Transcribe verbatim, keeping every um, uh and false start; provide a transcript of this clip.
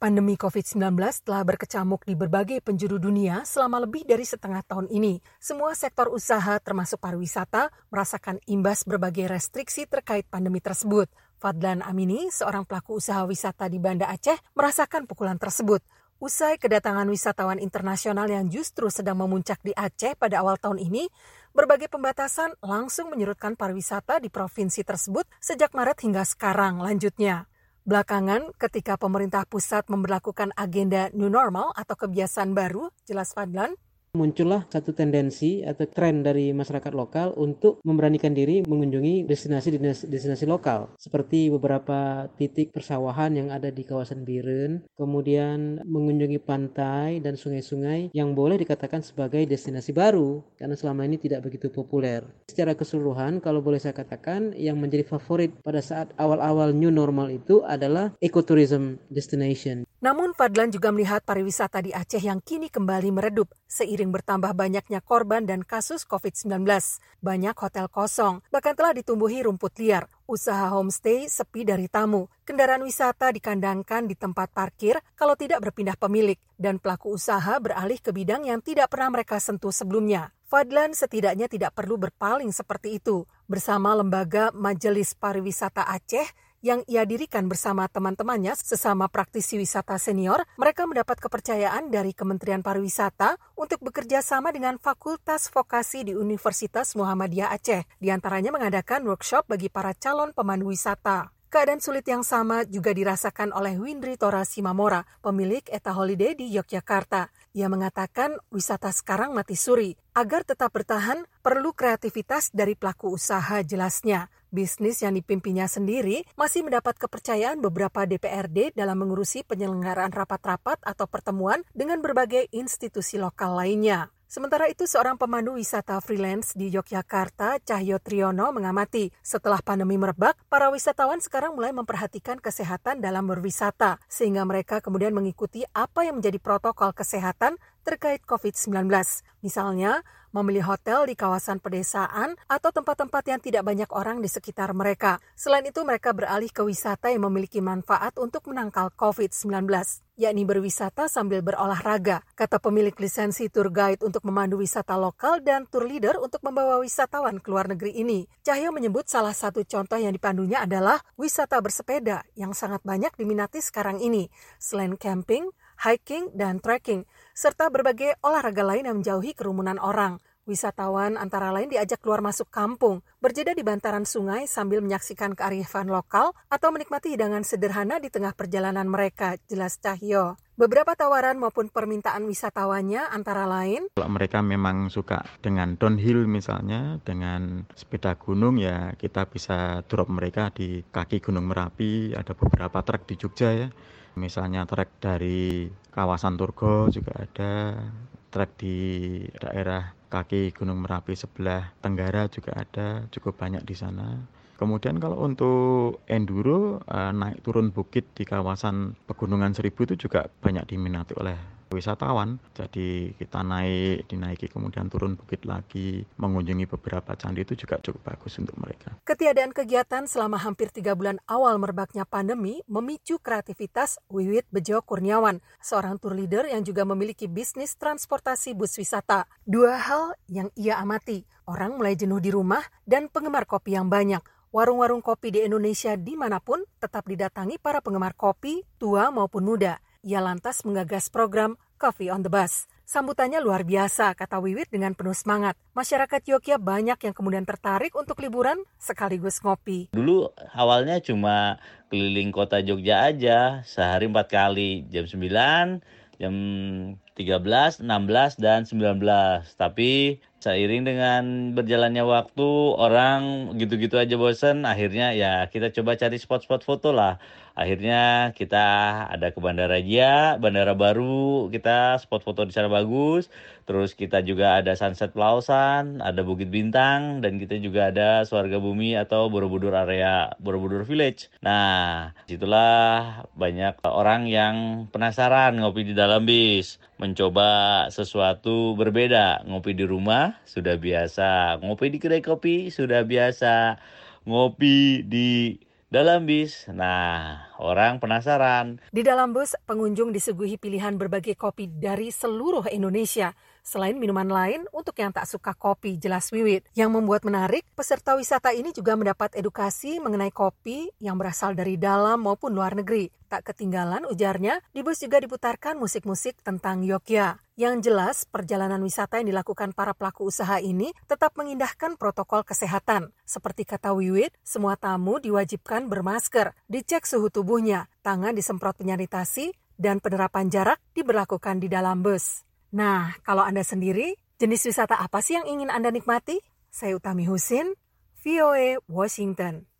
Pandemi covid sembilan belas telah berkecamuk di berbagai penjuru dunia selama lebih dari setengah tahun ini. Semua sektor usaha termasuk pariwisata merasakan imbas berbagai restriksi terkait pandemi tersebut. Fadlan Amini, seorang pelaku usaha wisata di Banda Aceh, merasakan pukulan tersebut. Usai kedatangan wisatawan internasional yang justru sedang memuncak di Aceh pada awal tahun ini, berbagai pembatasan langsung menyurutkan pariwisata di provinsi tersebut sejak Maret hingga sekarang lanjutnya. Belakangan, ketika pemerintah pusat memberlakukan agenda new normal atau kebiasaan baru, jelas Fadlan, muncullah satu tendensi atau tren dari masyarakat lokal untuk memberanikan diri mengunjungi destinasi-destinasi lokal seperti beberapa titik persawahan yang ada di kawasan Biren, kemudian mengunjungi pantai dan sungai-sungai yang boleh dikatakan sebagai destinasi baru karena selama ini tidak begitu populer. Secara keseluruhan, kalau boleh saya katakan, yang menjadi favorit pada saat awal-awal new normal itu adalah ecotourism destination. Namun Fadlan juga melihat pariwisata di Aceh yang kini kembali meredup seiring bertambah banyaknya korban dan kasus covid sembilan belas. Banyak hotel kosong, bahkan telah ditumbuhi rumput liar. Usaha homestay sepi dari tamu. Kendaraan wisata dikandangkan di tempat parkir kalau tidak berpindah pemilik. Dan pelaku usaha beralih ke bidang yang tidak pernah mereka sentuh sebelumnya. Fadlan setidaknya tidak perlu berpaling seperti itu. Bersama lembaga Majelis Pariwisata Aceh, yang ia dirikan bersama teman-temannya sesama praktisi wisata senior, mereka mendapat kepercayaan dari Kementerian Pariwisata untuk bekerja sama dengan Fakultas Vokasi di Universitas Muhammadiyah Aceh, di antaranya mengadakan workshop bagi para calon pemandu wisata. Keadaan sulit yang sama juga dirasakan oleh Windri Tora Simamora, pemilik Eta Holiday di Yogyakarta. Ia mengatakan wisata sekarang mati suri. Agar tetap bertahan, perlu kreativitas dari pelaku usaha jelasnya. Bisnis yang dipimpinnya sendiri masih mendapat kepercayaan beberapa D P R D dalam mengurusi penyelenggaraan rapat-rapat atau pertemuan dengan berbagai institusi lokal lainnya. Sementara itu, seorang pemandu wisata freelance di Yogyakarta, Cahyo Triyono, mengamati setelah pandemi merebak, para wisatawan sekarang mulai memperhatikan kesehatan dalam berwisata, sehingga mereka kemudian mengikuti apa yang menjadi protokol kesehatan terkait covid sembilan belas. Misalnya, memilih hotel di kawasan pedesaan atau tempat-tempat yang tidak banyak orang di sekitar mereka. Selain itu, mereka beralih ke wisata yang memiliki manfaat untuk menangkal covid sembilan belas, yakni berwisata sambil berolahraga, kata pemilik lisensi tour guide untuk memandu wisata lokal dan tour leader untuk membawa wisatawan ke luar negeri ini. Cahyo menyebut salah satu contoh yang dipandunya adalah wisata bersepeda yang sangat banyak diminati sekarang ini, selain camping, hiking, dan trekking, serta berbagai olahraga lain yang menjauhi kerumunan orang. Wisatawan antara lain diajak keluar masuk kampung, berjeda di bantaran sungai sambil menyaksikan kearifan lokal atau menikmati hidangan sederhana di tengah perjalanan mereka, jelas Cahyo. Beberapa tawaran maupun permintaan wisatawannya antara lain, kalau mereka memang suka dengan downhill misalnya, dengan sepeda gunung, ya kita bisa drop mereka di kaki Gunung Merapi. Ada beberapa trek di Jogja ya. Misalnya trek dari kawasan Turgo juga ada, trek di daerah kaki Gunung Merapi sebelah tenggara juga ada, cukup banyak di sana. Kemudian kalau untuk enduro, naik turun bukit di kawasan Pegunungan Seribu itu juga banyak diminati oleh wisatawan. Jadi kita naik, dinaiki kemudian turun bukit lagi, mengunjungi beberapa candi itu juga cukup bagus untuk mereka. Ketiadaan kegiatan selama hampir tiga bulan awal merebaknya pandemi memicu kreativitas Wiwit Bejo Kurniawan, seorang tour leader yang juga memiliki bisnis transportasi bus wisata. Dua hal yang ia amati, orang mulai jenuh di rumah dan penggemar kopi yang banyak. Warung-warung kopi di Indonesia dimanapun tetap didatangi para penggemar kopi, tua maupun muda. Ia lantas menggagas program Coffee on the Bus. Sambutannya luar biasa, kata Wiwit dengan penuh semangat. Masyarakat Yogyakarta banyak yang kemudian tertarik untuk liburan sekaligus ngopi. Dulu awalnya cuma keliling kota Jogja aja, sehari empat kali, jam sembilan, jam tiga belas, enam belas, dan sembilan belas. Tapi seiring dengan berjalannya waktu, orang gitu-gitu aja bosen, akhirnya ya kita coba cari spot-spot foto lah. Akhirnya kita ada ke Bandara Jia, bandara baru, kita spot foto di sana bagus. Terus kita juga ada Sunset Plausan, ada Bukit Bintang, dan kita juga ada Swarga Bumi atau Borobudur area Borobudur Village. Nah, disitulah banyak orang yang penasaran ngopi di dalam bis, mencoba sesuatu berbeda. Ngopi di rumah sudah biasa, ngopi di kedai kopi sudah biasa, ngopi di dalam bis. Nah, orang penasaran. Di dalam bus, pengunjung disuguhi pilihan berbagai kopi dari seluruh Indonesia. Selain minuman lain, untuk yang tak suka kopi, jelas Wiwit. Yang membuat menarik, peserta wisata ini juga mendapat edukasi mengenai kopi yang berasal dari dalam maupun luar negeri. Tak ketinggalan, ujarnya, di bus juga diputarkan musik-musik tentang Yogyakarta. Yang jelas, perjalanan wisata yang dilakukan para pelaku usaha ini tetap mengindahkan protokol kesehatan. Seperti kata Wiwit, semua tamu diwajibkan bermasker, dicek suhu tubuhnya, tangan disemprot penyanitasi, dan penerapan jarak diberlakukan di dalam bus. Nah, kalau Anda sendiri, jenis wisata apa sih yang ingin Anda nikmati? Saya Utami Husin, V O A Washington.